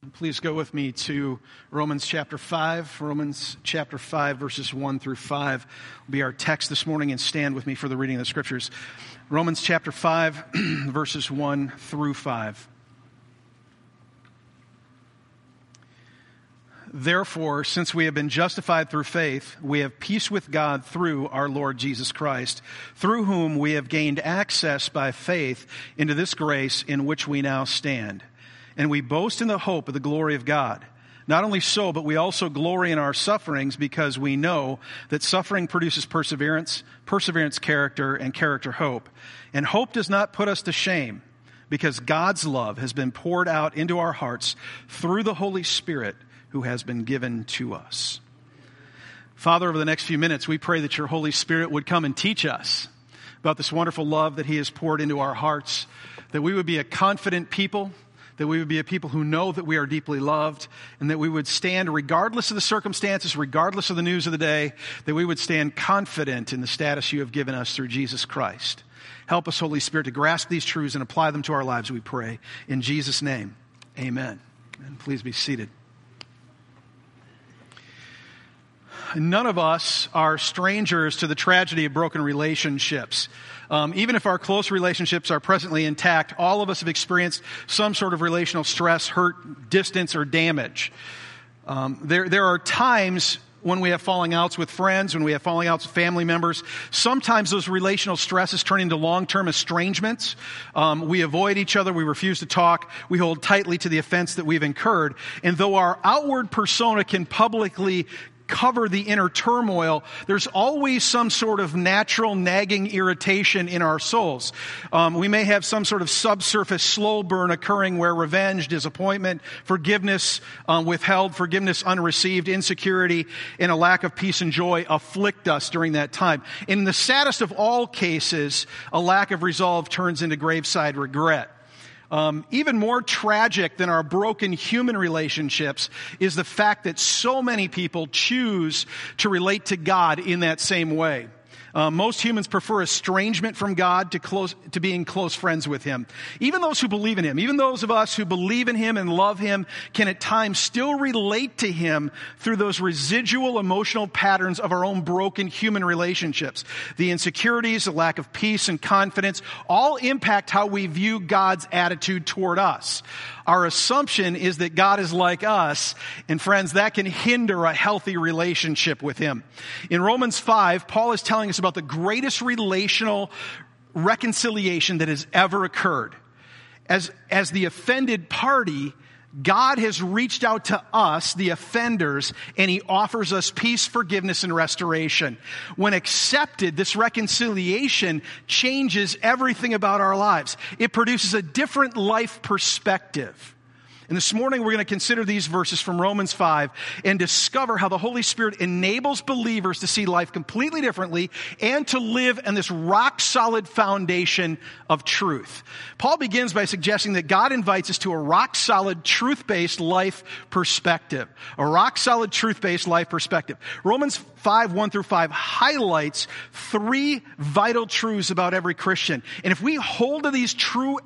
Please go with me to Romans chapter 5. Romans chapter 5, verses 1 through 5 will be our text this morning, and stand with me for the reading of the Scriptures. Romans chapter 5, verses 1 through 5. Therefore, since we have been justified through faith, we have peace with God through our Lord Jesus Christ, through whom we have gained access by faith into this grace in which we now stand. And we boast in the hope of the glory of God. Not only so, but we also glory in our sufferings, because we know that suffering produces perseverance, perseverance character, and character hope. And hope does not put us to shame, because God's love has been poured out into our hearts through the Holy Spirit who has been given to us. Father, over the next few minutes, we pray that your Holy Spirit would come and teach us about this wonderful love that he has poured into our hearts, that we would be a confident people, that we would be a people who know that we are deeply loved, and that we would stand regardless of the circumstances, regardless of the news of the day, that we would stand confident in the status you have given us through Jesus Christ. Help us, Holy Spirit, to grasp these truths and apply them to our lives, we pray. In Jesus' name, amen. And please be seated. None of us are strangers to the tragedy of broken relationships. Even if our close relationships are presently intact, all of us have experienced some sort of relational stress, hurt, distance, or damage. There are times when we have falling outs with friends, when we have falling outs with family members. Sometimes those relational stresses turn into long-term estrangements. We avoid each other. We refuse to talk. We hold tightly to the offense that we've incurred. And though our outward persona can publicly cover the inner turmoil, there's always some sort of natural nagging irritation in our souls. We may have some sort of subsurface slow burn occurring where revenge, disappointment, forgiveness withheld, forgiveness unreceived, insecurity, and a lack of peace and joy afflict us during that time. In the saddest of all cases, a lack of resolve turns into graveside regret. Even more tragic than our broken human relationships is the fact that so many people choose to relate to God in that same way. Most humans prefer estrangement from God to being close friends with him. Even those who believe in him, even those of us who believe in him and love him, can at times still relate to him through those residual emotional patterns of our own broken human relationships. The insecurities, the lack of peace and confidence, all impact how we view God's attitude toward us. Our assumption is that God is like us, and friends, that can hinder a healthy relationship with him. In Romans 5, Paul is telling us about the greatest relational reconciliation that has ever occurred. As the offended party, God has reached out to us, the offenders, and he offers us peace, forgiveness, and restoration. When accepted, this reconciliation changes everything about our lives. It produces a different life perspective. And this morning we're going to consider these verses from Romans 5 and discover how the Holy Spirit enables believers to see life completely differently and to live on this rock-solid foundation of truth. Paul begins by suggesting that God invites us to a rock-solid, truth-based life perspective. A rock-solid, truth-based life perspective. Romans 5, 1 through 5 highlights three vital truths about every Christian. And if we hold to these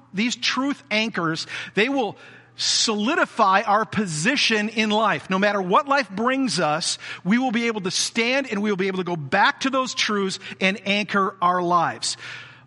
truth anchors, they will solidify our position in life. No matter what life brings us, we will be able to stand and we will be able to go back to those truths and anchor our lives.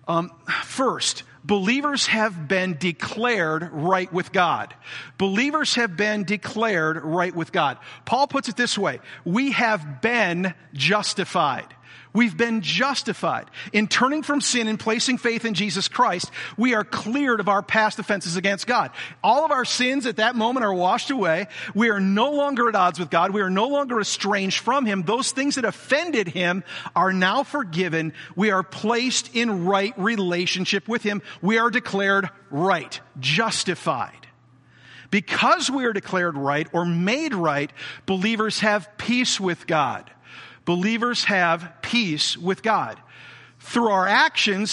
First, believers have been declared right with God. Believers have been declared right with God. Paul puts it this way: we have been justified. We've been justified. In turning from sin and placing faith in Jesus Christ, we are cleared of our past offenses against God. All of our sins at that moment are washed away. We are no longer at odds with God. We are no longer estranged from him. Those things that offended him are now forgiven. We are placed in right relationship with him. We are declared right, justified. Because we are declared right or made right, believers have peace with God. Believers have peace with God. Through our actions,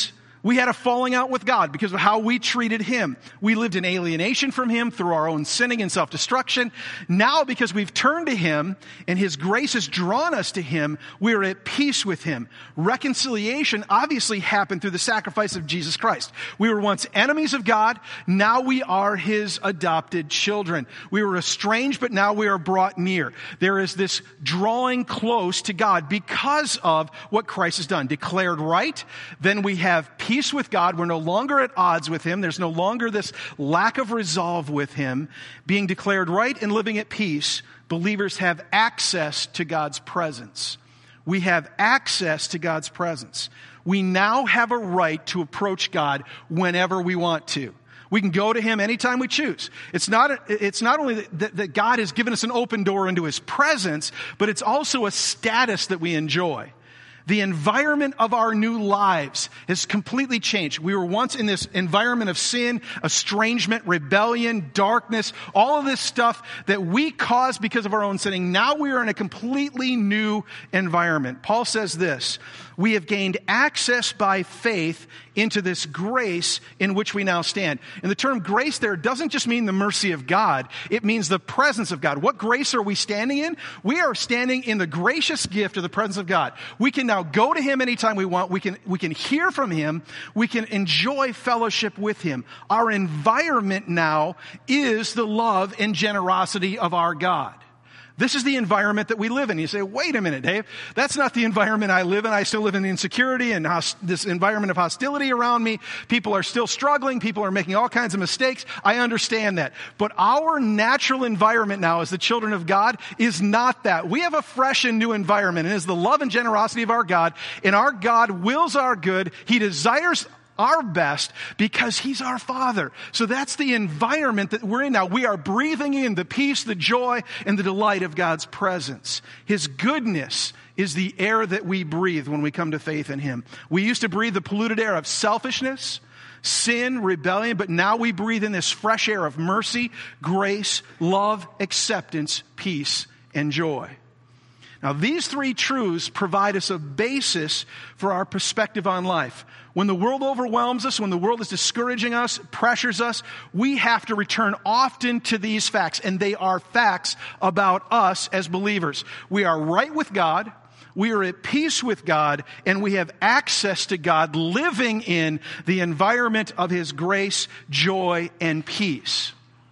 We had a falling out with God because of how we treated him. We lived in alienation from him through our own sinning and self-destruction. Now, because we've turned to him and his grace has drawn us to him, we're at peace with him. Reconciliation obviously happened through the sacrifice of Jesus Christ. We were once enemies of God. Now we are his adopted children. We were estranged, but now we are brought near. There is this drawing close to God because of what Christ has done. Declared right, then we have peace with God. We're no longer at odds with him. There's no longer this lack of resolve with him. Being declared right and living at peace, believers have access to God's presence. We have access to God's presence. We now have a right to approach God whenever we want to. We can go to him anytime we choose. It's not only that God has given us an open door into his presence, but it's also a status that we enjoy. The environment of our new lives has completely changed. We were once in this environment of sin, estrangement, rebellion, darkness, all of this stuff that we caused because of our own sinning. Now we are in a completely new environment. Paul says this, we have gained access by faith into this grace in which we now stand. And the term grace there doesn't just mean the mercy of God. It means the presence of God. What grace are we standing in? We are standing in the gracious gift of the presence of God. We can now go to him anytime we want. We can hear from him. We can enjoy fellowship with him. Our environment now is the love and generosity of our God. This is the environment that we live in. You say, wait a minute, Dave. That's not the environment I live in. I still live in the insecurity and this environment of hostility around me. People are still struggling. People are making all kinds of mistakes. I understand that. But our natural environment now as the children of God is not that. We have a fresh and new environment. And it is the love and generosity of our God. And our God wills our good. He desires our best because he's our Father. So that's the environment that we're in now. We are breathing in the peace, the joy, and the delight of God's presence. His goodness is the air that we breathe when we come to faith in him. We used to breathe the polluted air of selfishness, sin, rebellion, but now we breathe in this fresh air of mercy, grace, love, acceptance, peace, and joy. Now, these three truths provide us a basis for our perspective on life. When the world overwhelms us, when the world is discouraging us, pressures us, we have to return often to these facts, and they are facts about us as believers. We are right with God, we are at peace with God, and we have access to God living in the environment of his grace, joy, and peace.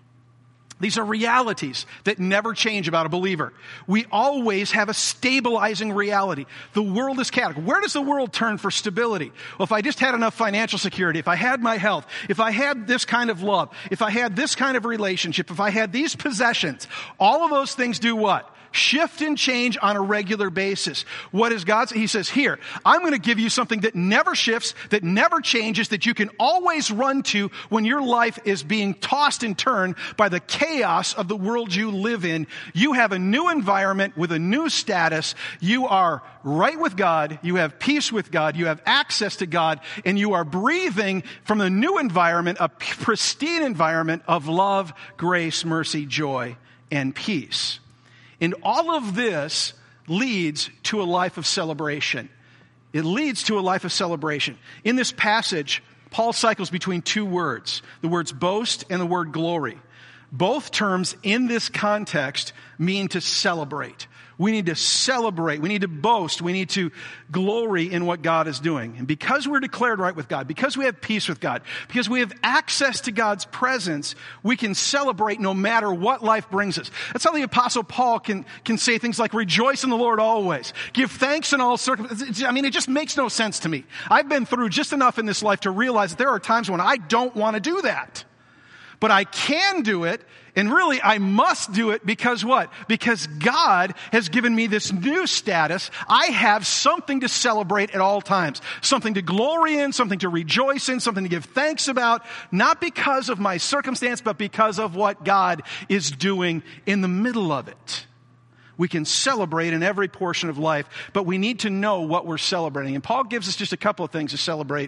These are realities that never change about a believer. We always have a stabilizing reality. The world is chaotic. Where does the world turn for stability? Well, if I just had enough financial security, if I had my health, if I had this kind of love, if I had this kind of relationship, if I had these possessions, all of those things do what? Shift and change on a regular basis. What is God say? He says, here, I'm going to give you something that never shifts, that never changes, that you can always run to when your life is being tossed and turned by the chaos of the world you live in. You have a new environment with a new status. You are right with God. You have peace with God. You have access to God. And you are breathing from the new environment, a pristine environment of love, grace, mercy, joy, and peace. And all of this leads to a life of celebration. It leads to a life of celebration. In this passage, Paul cycles between two words, the words boast and the word glory. Both terms in this context mean to celebrate. We need to celebrate. We need to boast. We need to glory in what God is doing. And because we're declared right with God, because we have peace with God, because we have access to God's presence, we can celebrate no matter what life brings us. That's how the Apostle Paul can say things like, rejoice in the Lord always. Give thanks in all circumstances. I mean, it just makes no sense to me. I've been through just enough in this life to realize that there are times when I don't want to do that. But I can do it, and really I must do it because what? Because God has given me this new status. I have something to celebrate at all times. Something to glory in, something to rejoice in, something to give thanks about. Not because of my circumstance, but because of what God is doing in the middle of it. We can celebrate in every portion of life, but we need to know what we're celebrating. And Paul gives us just a couple of things to celebrate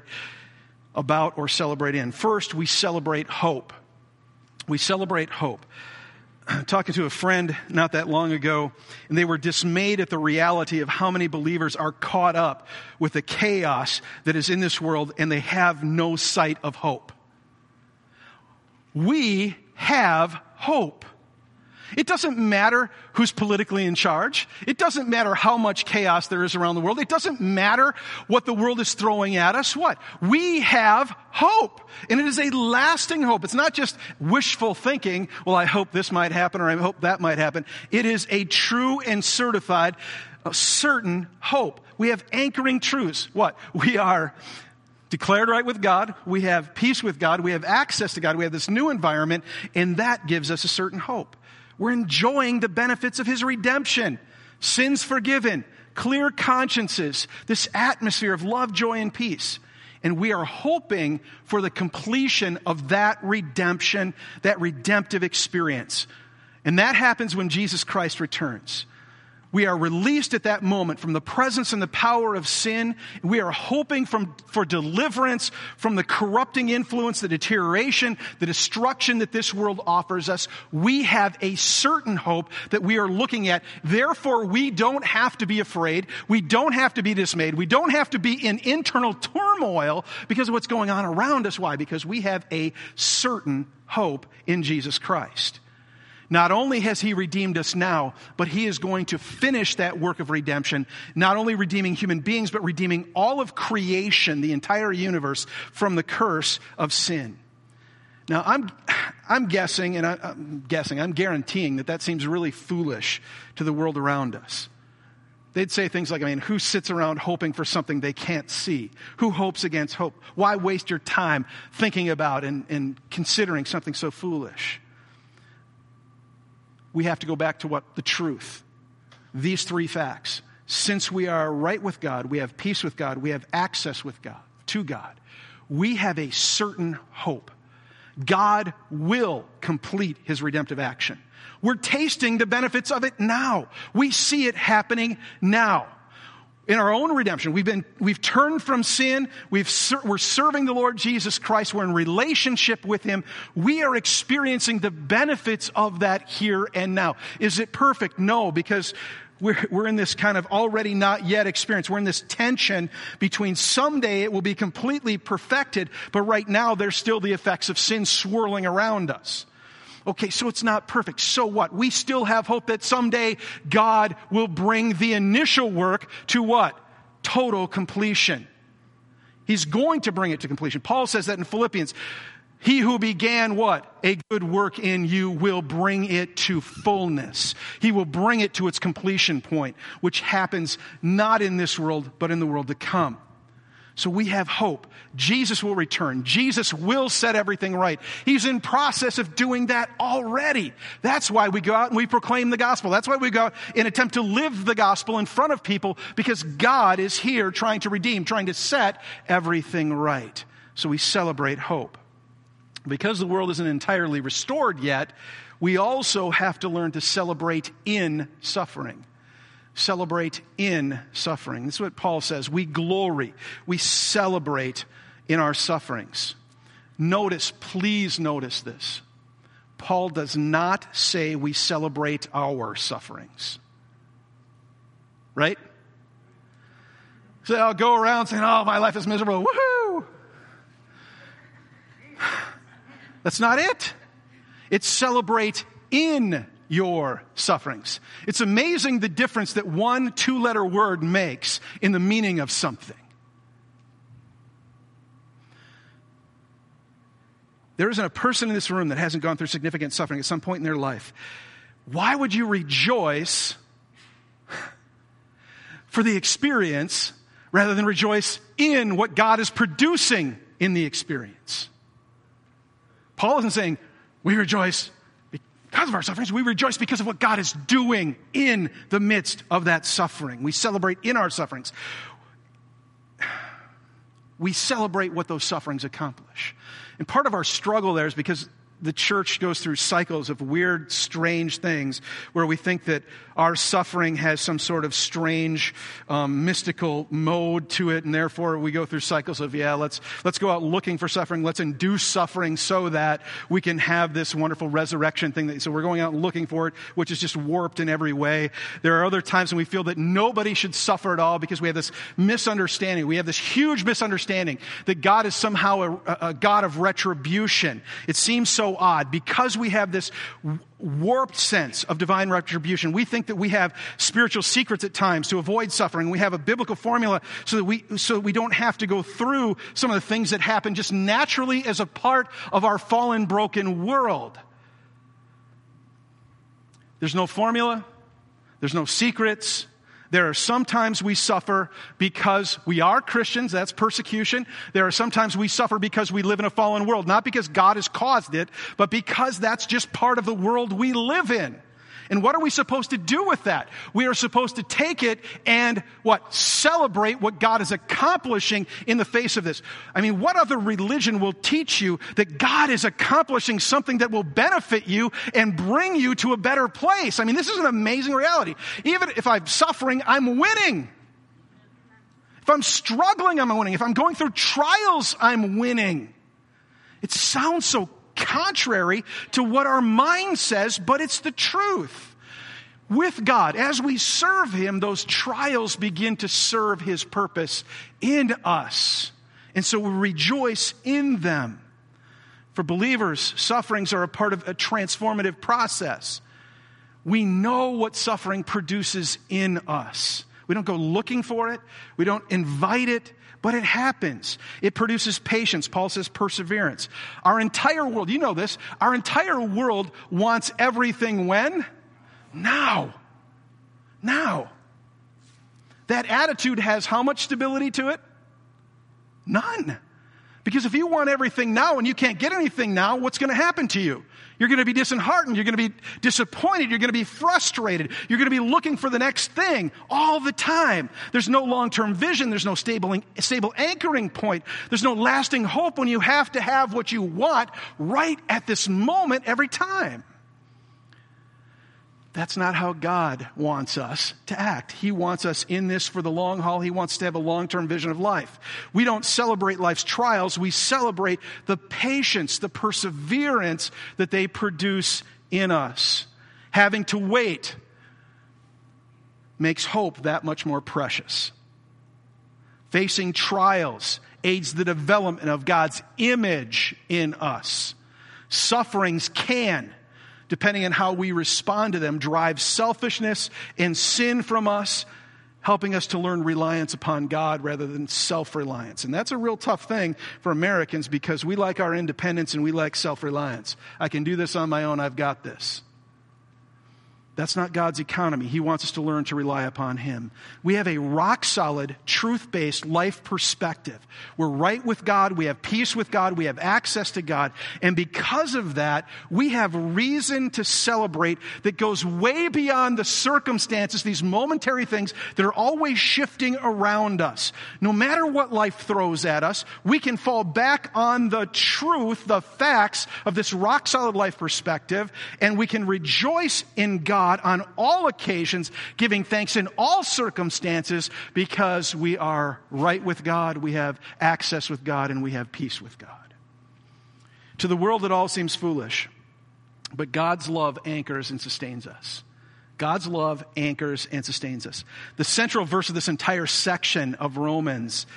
about or celebrate in. First, we celebrate hope. We celebrate hope. talking to a friend not that long ago, and they were dismayed at the reality of how many believers are caught up with the chaos that is in this world, and they have no sight of hope. We have hope. It doesn't matter who's politically in charge. It doesn't matter how much chaos there is around the world. It doesn't matter what the world is throwing at us. What? We have hope. And it is a lasting hope. It's not just wishful thinking, well, I hope this might happen or I hope that might happen. It is a true and certified, certain hope. We have anchoring truths. What? We are declared right with God. We have peace with God. We have access to God. We have this new environment, and that gives us a certain hope. We're enjoying the benefits of His redemption, sins forgiven, clear consciences, this atmosphere of love, joy, and peace. And we are hoping for the completion of that redemption, that redemptive experience. And that happens when Jesus Christ returns. We are released at that moment from the presence and the power of sin. We are hoping for deliverance from the corrupting influence, the deterioration, the destruction that this world offers us. We have a certain hope that we are looking at. Therefore, we don't have to be afraid. We don't have to be dismayed. We don't have to be in internal turmoil because of what's going on around us. Why? Because we have a certain hope in Jesus Christ. Not only has He redeemed us now, but He is going to finish that work of redemption, not only redeeming human beings, but redeeming all of creation, the entire universe, from the curse of sin. Now, I'm guessing, and I'm guaranteeing that seems really foolish to the world around us. They'd say things like, who sits around hoping for something they can't see? Who hopes against hope? Why waste your time thinking about and considering something so foolish? We have to go back to the truth. These three facts. Since we are right with God, we have peace with God, we have access with God, to God. We have a certain hope. God will complete His redemptive action. We're tasting the benefits of it now. We see it happening now. In our own redemption, we've turned from sin. We're serving the Lord Jesus Christ. We're in relationship with Him. We are experiencing the benefits of that here and now. Is it perfect? No, because we're in this kind of already not yet experience. We're in this tension between someday it will be completely perfected, but right now there's still the effects of sin swirling around us. Okay, so it's not perfect. So what? We still have hope that someday God will bring the initial work to what? Total completion. He's going to bring it to completion. Paul says that in Philippians. He who began what? A good work in you will bring it to fullness. He will bring it to its completion point, which happens not in this world, but in the world to come. So we have hope. Jesus will return. Jesus will set everything right. He's in process of doing that already. That's why we go out and we proclaim the gospel. That's why we go out and attempt to live the gospel in front of people, because God is here trying to redeem, trying to set everything right. So we celebrate hope. Because the world isn't entirely restored yet, we also have to learn to celebrate in suffering. Celebrate in suffering. This is what Paul says. We glory. We celebrate in our sufferings. Please notice this. Paul does not say we celebrate our sufferings. Right? So I'll go around saying, oh, my life is miserable. Woohoo! That's not it. It's celebrate in your sufferings. It's amazing the difference that one 2-letter word makes in the meaning of something. There isn't a person in this room that hasn't gone through significant suffering at some point in their life. Why would you rejoice for the experience rather than rejoice in what God is producing in the experience? Paul isn't saying we rejoice because of our sufferings. We rejoice because of what God is doing in the midst of that suffering. We celebrate in our sufferings. We celebrate what those sufferings accomplish. And part of our struggle there is because the church goes through cycles of weird, strange things where we think that our suffering has some sort of strange, mystical mode to it, and therefore we go through cycles of, let's go out looking for suffering, let's induce suffering so that we can have this wonderful resurrection thing. So we're going out and looking for it, which is just warped in every way. There are other times when we feel that nobody should suffer at all because we have this misunderstanding. We have this huge misunderstanding that God is somehow a God of retribution. It seems so odd because we have this warped sense of divine retribution. We think that we have spiritual secrets at times to avoid suffering. We have a biblical formula so that we don't have to go through some of the things that happen just naturally as a part of our fallen, broken world. There's no formula. There's no secrets. There are sometimes we suffer because we are Christians. That's persecution. There are sometimes we suffer because we live in a fallen world. Not because God has caused it, but because that's just part of the world we live in. And what are we supposed to do with that? We are supposed to take it and celebrate what God is accomplishing in the face of this. I mean, what other religion will teach you that God is accomplishing something that will benefit you and bring you to a better place? I mean, this is an amazing reality. Even if I'm suffering, I'm winning. If I'm struggling, I'm winning. If I'm going through trials, I'm winning. It sounds so contrary to what our mind says, but it's the truth. With God, as we serve Him, those trials begin to serve His purpose in us. And so we rejoice in them. For believers, sufferings are a part of a transformative process. We know what suffering produces in us. We don't go looking for it. We don't invite it. But it happens. It produces patience. Paul says perseverance. Our entire world, you know this, our entire world wants everything when? Now. Now. That attitude has how much stability to it? None. Because if you want everything now and you can't get anything now, what's going to happen to you? You're going to be disheartened. You're going to be disappointed. You're going to be frustrated. You're going to be looking for the next thing all the time. There's no long-term vision. There's no stable anchoring point. There's no lasting hope when you have to have what you want right at this moment every time. That's not how God wants us to act. He wants us in this for the long haul. He wants to have a long-term vision of life. We don't celebrate life's trials. We celebrate the patience, the perseverance that they produce in us. Having to wait makes hope that much more precious. Facing trials aids the development of God's image in us. Sufferings can, depending on how we respond to them, drive selfishness and sin from us, helping us to learn reliance upon God rather than self-reliance. And that's a real tough thing for Americans because we like our independence and we like self-reliance. I can do this on my own. I've got this. That's not God's economy. He wants us to learn to rely upon Him. We have a rock-solid, truth-based life perspective. We're right with God. We have peace with God. We have access to God. And because of that, we have reason to celebrate that goes way beyond the circumstances, these momentary things that are always shifting around us. No matter what life throws at us, we can fall back on the truth, the facts of this rock-solid life perspective, and we can rejoice in God on all occasions, giving thanks in all circumstances because we are right with God, we have access with God, and we have peace with God. To the world, it all seems foolish, but God's love anchors and sustains us. God's love anchors and sustains us. The central verse of this entire section of Romans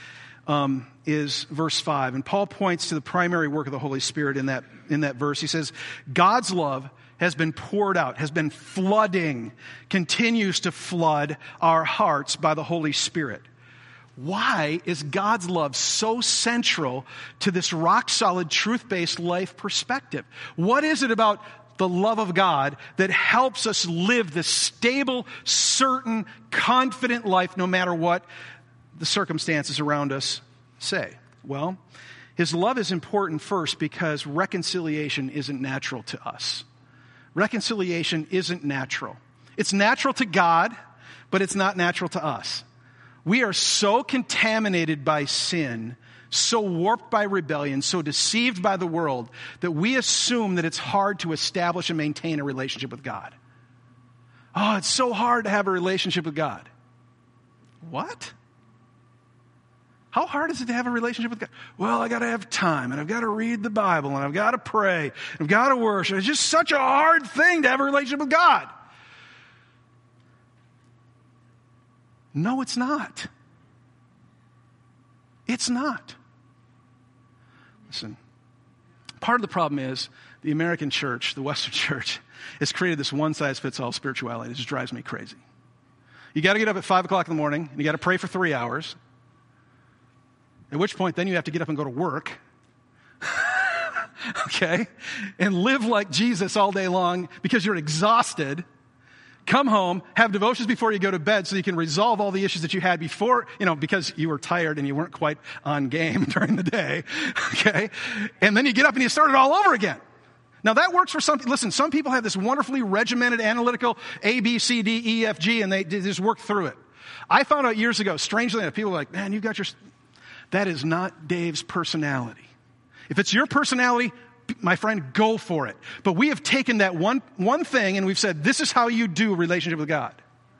is verse 5. And Paul points to the primary work of the Holy Spirit in that verse. He says, God's love has been poured out, has been flooding, continues to flood our hearts by the Holy Spirit. Why is God's love so central to this rock-solid, truth-based life perspective? What is it about the love of God that helps us live this stable, certain, confident life no matter what the circumstances around us say? Well, His love is important first because reconciliation isn't natural to us. Reconciliation isn't natural. It's natural to God, but it's not natural to us. We are so contaminated by sin so warped by rebellion, so deceived by the world, that we assume that it's hard to establish and maintain a relationship with God. Oh, it's so hard to have a relationship with God. What? How hard is it to have a relationship with God? Well, I got to have time, and I've got to read the Bible, and I've got to pray, and I've got to worship. It's just such a hard thing to have a relationship with God. No, it's not. It's not. Listen, part of the problem is the American church, the Western church, has created this one-size-fits-all spirituality. It just drives me crazy. You got to get up at 5 o'clock in the morning, and you got to pray for 3 hours, at which point then you have to get up and go to work, okay, and live like Jesus all day long because you're exhausted. Come home, have devotions before you go to bed so you can resolve all the issues that you had before, because you were tired and you weren't quite on game during the day, okay? And then you get up and you start it all over again. Now that works for some people. Listen, some people have this wonderfully regimented, analytical A, B, C, D, E, F, G, and they just work through it. I found out years ago, strangely enough, people are like, man, you got your... That is not Dave's personality. If it's your personality, my friend, go for it. But we have taken that one thing and we've said, this is how you do a relationship with God.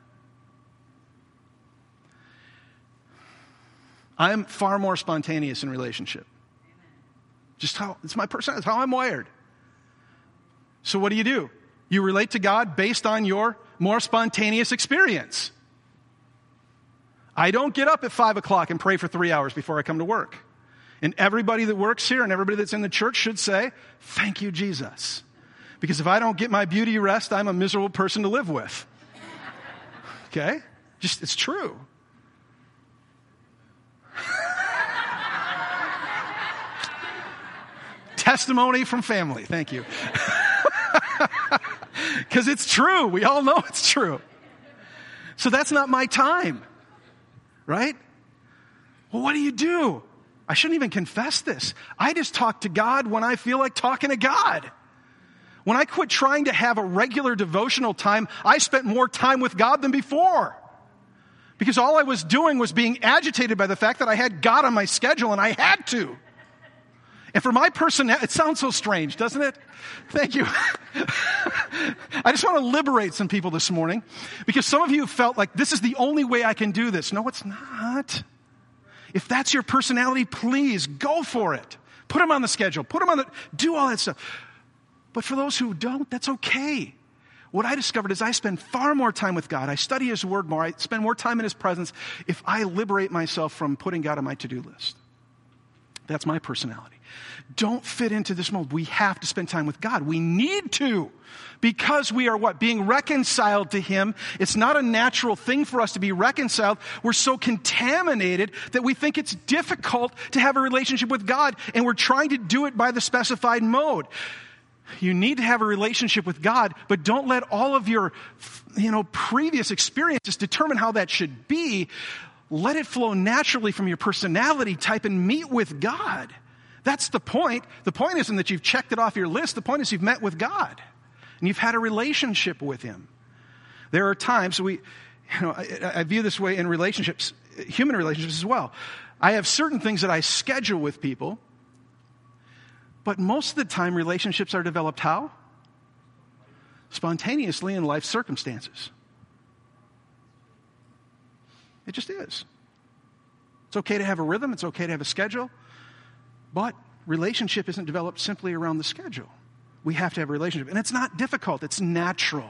I'm far more spontaneous in relationship. Just how, it's my personality, it's how I'm wired. So what do? You relate to God based on your more spontaneous experience. I don't get up at 5 o'clock and pray for 3 hours before I come to work. And everybody that works here and everybody that's in the church should say, thank you, Jesus. Because if I don't get my beauty rest, I'm a miserable person to live with. Okay? Just, it's true. Testimony from family. Thank you. Because it's true. We all know it's true. So that's not my time. Right? Well, what do? I shouldn't even confess this. I just talk to God when I feel like talking to God. When I quit trying to have a regular devotional time, I spent more time with God than before. Because all I was doing was being agitated by the fact that I had God on my schedule and I had to. And for my personality, it sounds so strange, doesn't it? Thank you. I just want to liberate some people this morning because some of you felt like this is the only way I can do this. No, it's not. If that's your personality, please go for it. Put them on the schedule. Do all that stuff. But for those who don't, that's okay. What I discovered is I spend far more time with God. I study His Word more. I spend more time in His presence if I liberate myself from putting God on my to-do list. That's my personality. Don't fit into this mold. We have to spend time with God. We need to. Because we are what? Being reconciled to Him. It's not a natural thing for us to be reconciled. We're so contaminated that we think it's difficult to have a relationship with God, and we're trying to do it by the specified mode. You need to have a relationship with God, but don't let all of your, previous experiences determine how that should be. Let it flow naturally from your personality type and meet with God. That's the point. The point isn't that you've checked it off your list. The point is you've met with God and you've had a relationship with Him. There are times I view this way in relationships, human relationships as well. I have certain things that I schedule with people, but most of the time relationships are developed how? Spontaneously in life circumstances. It just is. It's okay to have a rhythm. It's okay to have a schedule. But relationship isn't developed simply around the schedule. We have to have a relationship. And it's not difficult. It's natural.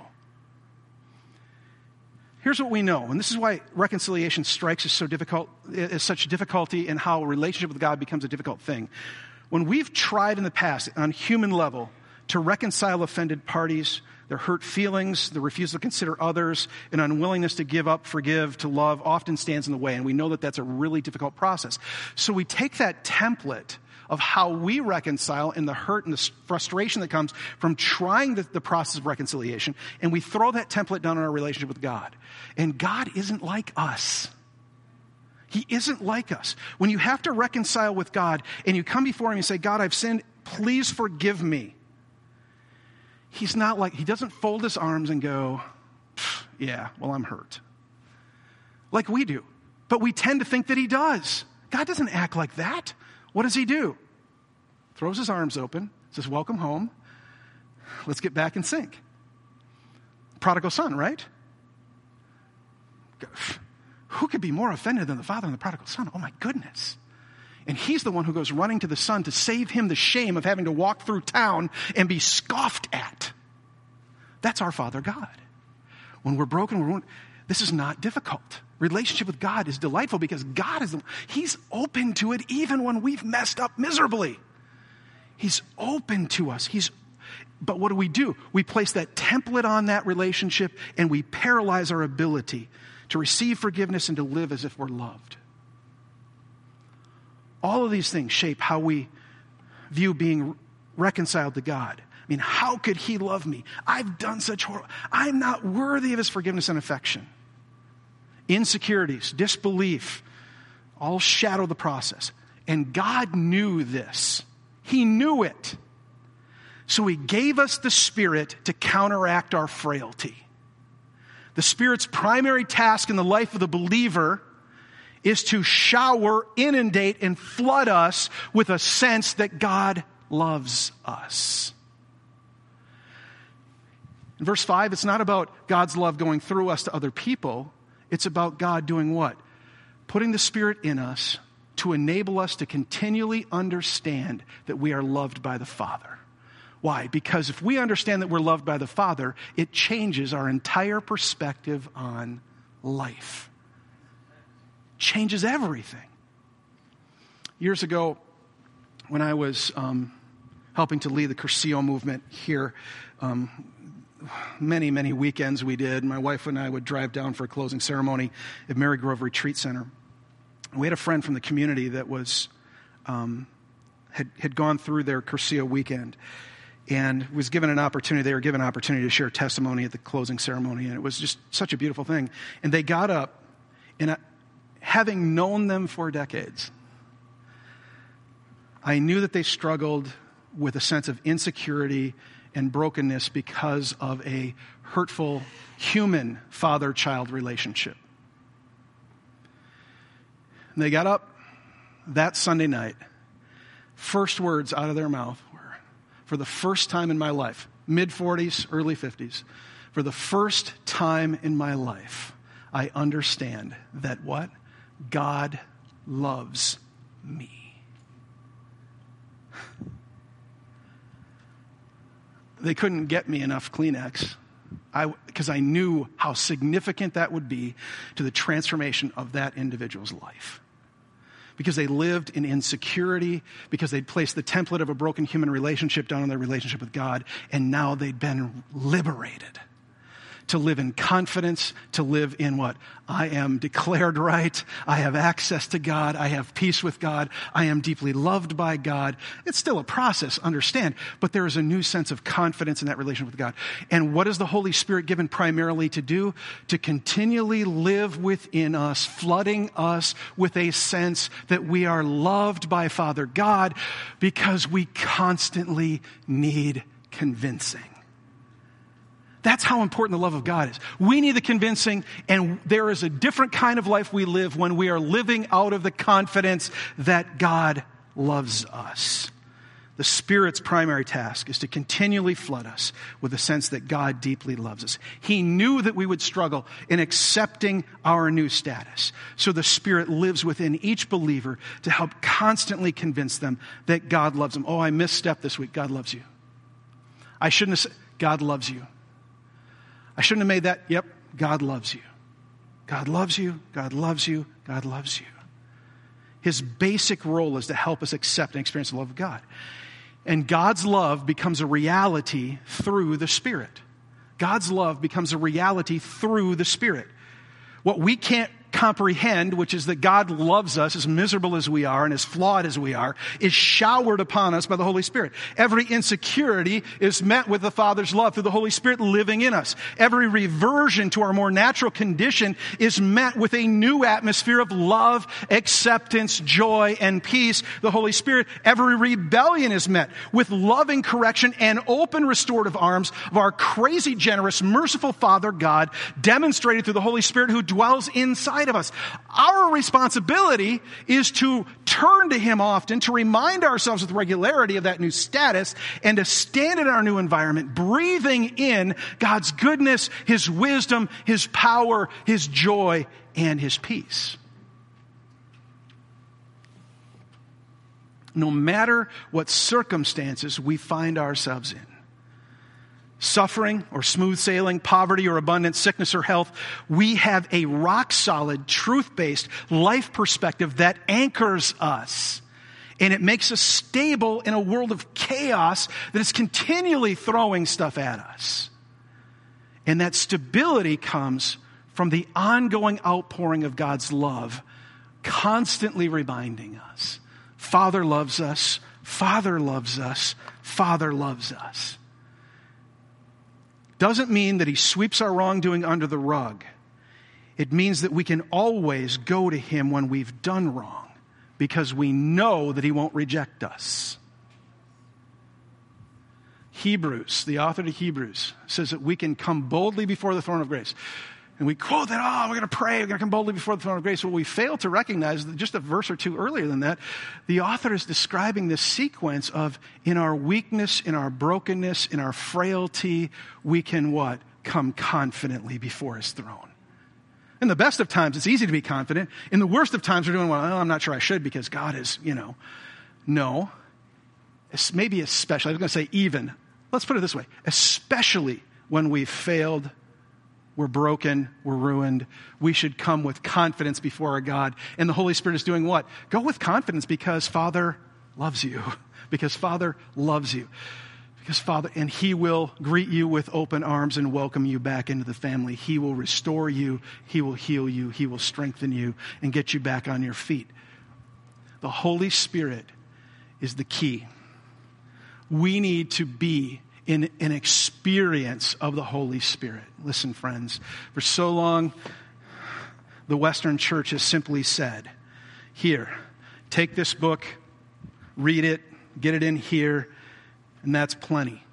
Here's what we know. And this is why reconciliation strikes us as such difficulty in how a relationship with God becomes a difficult thing. When we've tried in the past on human level to reconcile offended parties, their hurt feelings, the refusal to consider others, an unwillingness to give up, forgive, to love often stands in the way. And we know that that's a really difficult process. So we take that template of how we reconcile and the hurt and the frustration that comes from trying the process of reconciliation, and we throw that template down in our relationship with God. And God isn't like us. He isn't like us. When you have to reconcile with God and you come before Him and you say, God, I've sinned, please forgive me. He's not like, He doesn't fold His arms and go, yeah, well, I'm hurt. Like we do. But we tend to think that He does. God doesn't act like that. What does he do? Throws his arms open, says, welcome home. Let's get back in sync. Prodigal son, right? Who could be more offended than the father and the prodigal son? Oh my goodness. And he's the one who goes running to the son to save him the shame of having to walk through town and be scoffed at. That's our Father God. When we're broken, this is not difficult. Relationship with God is delightful because God he's open to it even when we've messed up miserably. He's open to us. But what do? We place that template on that relationship and we paralyze our ability to receive forgiveness and to live as if we're loved. All of these things shape how we view being reconciled to God. I mean, how could he love me? I've done such horrible. I'm not worthy of his forgiveness and affection. Insecurities, disbelief, all shadow the process. And God knew this. He knew it. So he gave us the Spirit to counteract our frailty. The Spirit's primary task in the life of the believer is to shower, inundate, and flood us with a sense that God loves us. In verse 5, it's not about God's love going through us to other people. It's about God doing what? Putting the Spirit in us to enable us to continually understand that we are loved by the Father. Why? Because if we understand that we're loved by the Father, it changes our entire perspective on life. Changes everything. Years ago, when I was helping to lead the Cursillo movement here, many weekends we did. My wife and I would drive down for a closing ceremony at Mary Grove Retreat Center. We had a friend from the community that was had gone through their Cursillo weekend and was given an opportunity. They were given an opportunity to share testimony at the closing ceremony, and it was just such a beautiful thing. And they got up, and having known them for decades, I knew that they struggled with a sense of insecurity and brokenness because of a hurtful human father-child relationship. And they got up that Sunday night. First words out of their mouth were, for the first time in my life, mid-40s, early 50s, for the first time in my life, I understand that what? God loves me. They couldn't get me enough Kleenex because I knew how significant that would be to the transformation of that individual's life. Because they lived in insecurity, because they'd placed the template of a broken human relationship down on their relationship with God, and now they'd been liberated to live in confidence, to live in what? I am declared right. I have access to God. I have peace with God. I am deeply loved by God. It's still a process, understand, but there is a new sense of confidence in that relationship with God. And what is the Holy Spirit given primarily to do? To continually live within us, flooding us with a sense that we are loved by Father God because we constantly need convincing. That's how important the love of God is. We need the convincing, and there is a different kind of life we live when we are living out of the confidence that God loves us. The Spirit's primary task is to continually flood us with a sense that God deeply loves us. He knew that we would struggle in accepting our new status. So the Spirit lives within each believer to help constantly convince them that God loves them. Oh, I misstepped this week. God loves you. I shouldn't have said, God loves you. I shouldn't have made that. Yep, God loves you. God loves you. God loves you. God loves you. His basic role is to help us accept and experience the love of God. And God's love becomes a reality through the Spirit. God's love becomes a reality through the Spirit. What we can't comprehend, which is that God loves us as miserable as we are and as flawed as we are, is showered upon us by the Holy Spirit. Every insecurity is met with the Father's love through the Holy Spirit living in us. Every reversion to our more natural condition is met with a new atmosphere of love, acceptance, joy, and peace. The Holy Spirit, every rebellion is met with loving correction and open restorative arms of our crazy, generous, merciful Father God, demonstrated through the Holy Spirit who dwells inside inside of us. Our responsibility is to turn to him often, to remind ourselves with regularity of that new status, and to stand in our new environment, breathing in God's goodness, his wisdom, his power, his joy, and his peace. No matter what circumstances we find ourselves in, suffering or smooth sailing, poverty or abundance, sickness or health, we have a rock-solid, truth-based life perspective that anchors us. And it makes us stable in a world of chaos that is continually throwing stuff at us. And that stability comes from the ongoing outpouring of God's love, constantly reminding us, Father loves us, Father loves us, Father loves us. Doesn't mean that he sweeps our wrongdoing under the rug. It means that we can always go to him when we've done wrong, because we know that he won't reject us. Hebrews, the author to Hebrews, says that we can come boldly before the throne of grace. And we quote that, we're going to pray, we're going to come boldly before the throne of grace. Well, we fail to recognize that just a verse or two earlier than that, the author is describing this sequence of, in our weakness, in our brokenness, in our frailty, we can what? Come confidently before his throne. In the best of times, it's easy to be confident. In the worst of times, we're doing, I'm not sure I should because God is, No. It's maybe especially, I was going to say even. Let's put it this way. Especially when we've failed, we're broken, we're ruined, we should come with confidence before our God. And the Holy Spirit is doing what? Go with confidence because Father loves you. Because Father loves you. Because Father, and he will greet you with open arms and welcome you back into the family. He will restore you. He will heal you. He will strengthen you and get you back on your feet. The Holy Spirit is the key. We need to be in an experience of the Holy Spirit. Listen, friends, for so long, the Western church has simply said, here, take this book, read it, get it in here, and that's plenty.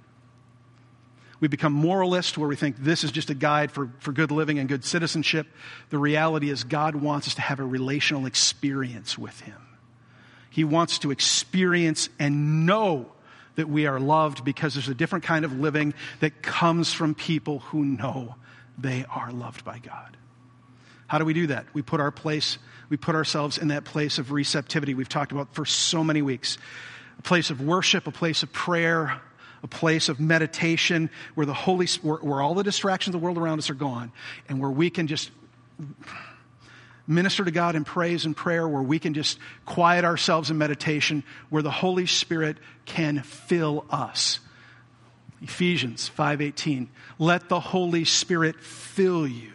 We become moralists where we think this is just a guide for good living and good citizenship. The reality is God wants us to have a relational experience with him. He wants to experience and know that we are loved because there's a different kind of living that comes from people who know they are loved by God. How do we do that? We put ourselves in that place of receptivity we've talked about for so many weeks. A place of worship, a place of prayer, a place of meditation where where all the distractions of the world around us are gone and where we can just minister to God in praise and prayer, where we can just quiet ourselves in meditation, where the Holy Spirit can fill us. Ephesians 5:18, let the Holy Spirit fill you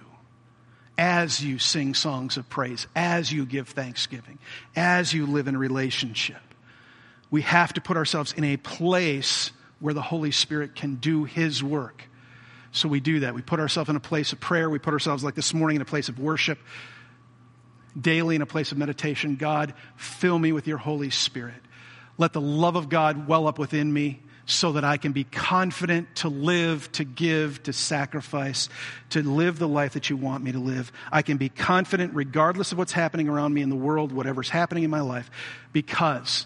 as you sing songs of praise, as you give thanksgiving, as you live in relationship. We have to put ourselves in a place where the Holy Spirit can do his work. So we do that. We put ourselves in a place of prayer. We put ourselves, like this morning, in a place of worship. Daily in a place of meditation. God, fill me with your Holy Spirit. Let the love of God well up within me so that I can be confident to live, to give, to sacrifice, to live the life that you want me to live. I can be confident regardless of what's happening around me in the world, whatever's happening in my life, because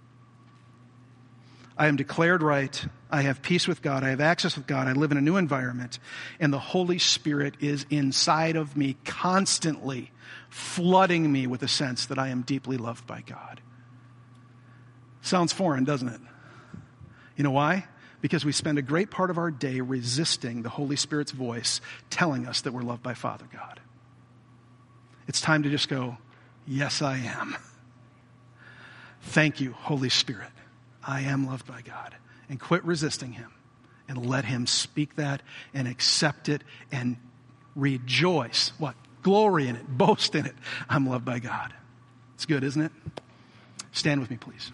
I am declared right. I have peace with God. I have access with God. I live in a new environment. And the Holy Spirit is inside of me constantly, flooding me with a sense that I am deeply loved by God. Sounds foreign, doesn't it? You know why? Because we spend a great part of our day resisting the Holy Spirit's voice telling us that we're loved by Father God. It's time to just go, yes, I am. Thank you, Holy Spirit. I am loved by God. And quit resisting him and let him speak that and accept it and rejoice. What? Glory in it. Boast in it. I'm loved by God. It's good, isn't it? Stand with me, please.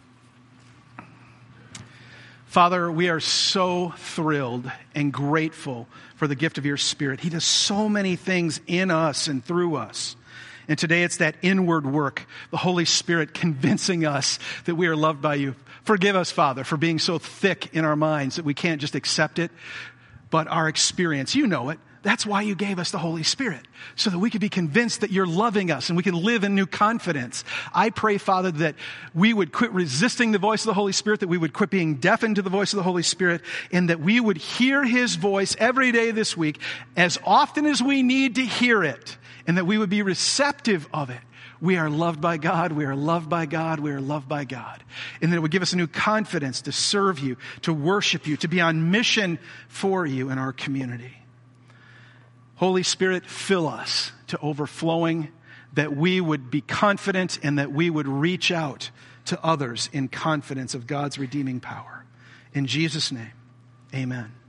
Father, we are so thrilled and grateful for the gift of your Spirit. He does so many things in us and through us. And today it's that inward work, the Holy Spirit convincing us that we are loved by you. Forgive us, Father, for being so thick in our minds that we can't just accept it, but our experience, you know it, That's why you gave us the Holy Spirit, so that we could be convinced that you're loving us and we can live in new confidence. I pray, Father, that we would quit resisting the voice of the Holy Spirit, that we would quit being deafened to the voice of the Holy Spirit, and that we would hear his voice every day this week as often as we need to hear it, and that we would be receptive of it. We are loved by God, we are loved by God, we are loved by God. And that it would give us a new confidence to serve you, to worship you, to be on mission for you in our community. Holy Spirit, fill us to overflowing, that we would be confident and that we would reach out to others in confidence of God's redeeming power. In Jesus' name, amen.